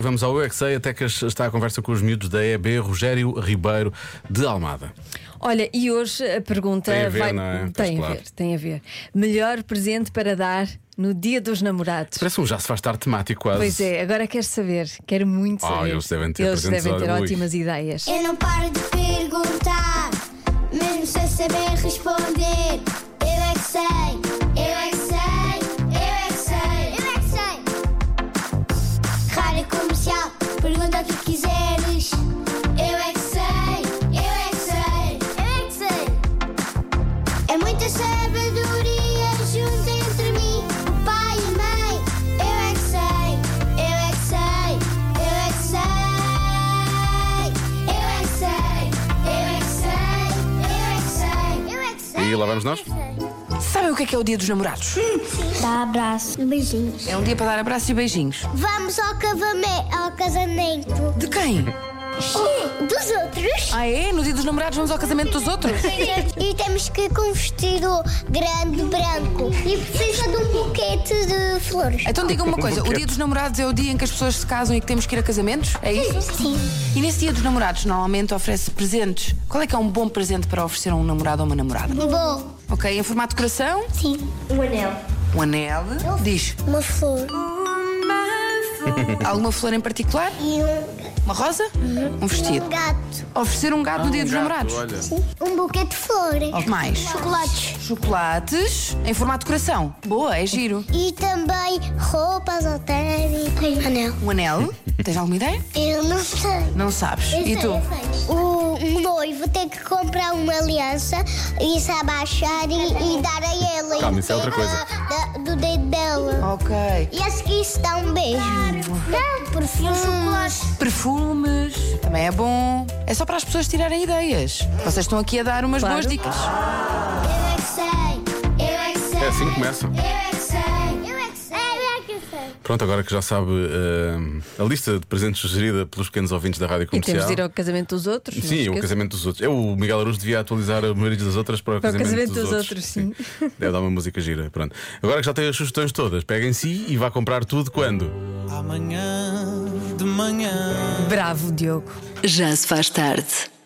vamos ao UXA. A Tecas está à conversa com os miúdos da EB Rogério Ribeiro de Almada. Olha, e hoje a pergunta Tem a ver, vai. não é? Tem a Claro. ver, tem a ver. Melhor presente para dar no Dia dos Namorados. Parece um já se faz tarde temático quase. Pois é, agora quero saber, quero muito saber. Eles devem ter Eles presentes, devem ter olha, ui. ótimas ideias. Eu não paro de perguntar, mesmo sem saber responder. Eu é que sei, eu é que sei, eu é que sei, eu é que sei. Rádio Comercial, pergunta o que quiseres. Eu é que sei, eu é que sei, eu é que sei. É muita sabedoria junto entre mim, o pai e a mãe. Eu é que sei, eu é que sei, eu é que sei. Eu é que sei, eu é que sei, eu é que sei, eu é que sei. E lá vamos nós? Sabem o que é o Dia dos Namorados? Dá abraço, beijinhos. É um dia para dar abraços e beijinhos. Vamos ao casamento. De quem? Dos outros. Ah, é? No Dia dos Namorados vamos ao casamento dos outros? E temos que ir com um vestido grande, branco. E precisa de um buquete de flores. Então diga-me uma coisa: o Dia dos Namorados é o dia em que as pessoas se casam e que temos que ir a casamentos? É isso? Sim. E nesse Dia dos Namorados normalmente oferece presentes. Qual é um bom presente para oferecer a um namorado ou uma namorada? Bom. Ok, em formato de coração? Sim. Um anel. Um anel? Diz. Uma flor. Alguma flor em particular? E Uma rosa? Um vestido. um gato. Oferecer um gato no Dia dos Namorados? Olha. Sim. Um buquete de flores. O que mais? Chocolates. Chocolates em formato de coração. Boa, é giro. E também roupas ao tênis. Anel. Um anel? Tens alguma ideia? Eu não sei. Não sabes. Eu E sei, tu? eu sei. O noivo tem que comprar uma aliança e se abaixar e dar a ela. Calma, isso é outra coisa. Do dedo dela. Ok. E a seguir se dá um beijo. Perfume. Chocolate. Perfumes, também é bom. É só para as pessoas tirarem ideias. Vocês estão aqui a dar umas Claro. boas dicas. Eu é que sei. Eu é que sei. É assim que começa. Eu é que sei. Eu é que sei. Eu é que sei. Pronto, agora que já sabe a lista de presentes sugerida pelos pequenos ouvintes da Rádio E temos Comercial. de ir ao casamento dos outros. não Sim, o esqueça. casamento dos outros. O Miguel Araújo devia atualizar o marido das outras para o casamento dos outros. sim. Deve dar uma música gira. Pronto. Agora que já tem as sugestões todas, pega em si e vá comprar tudo quando? Amanhã de manhã. Bravo, Diogo. Já se faz tarde.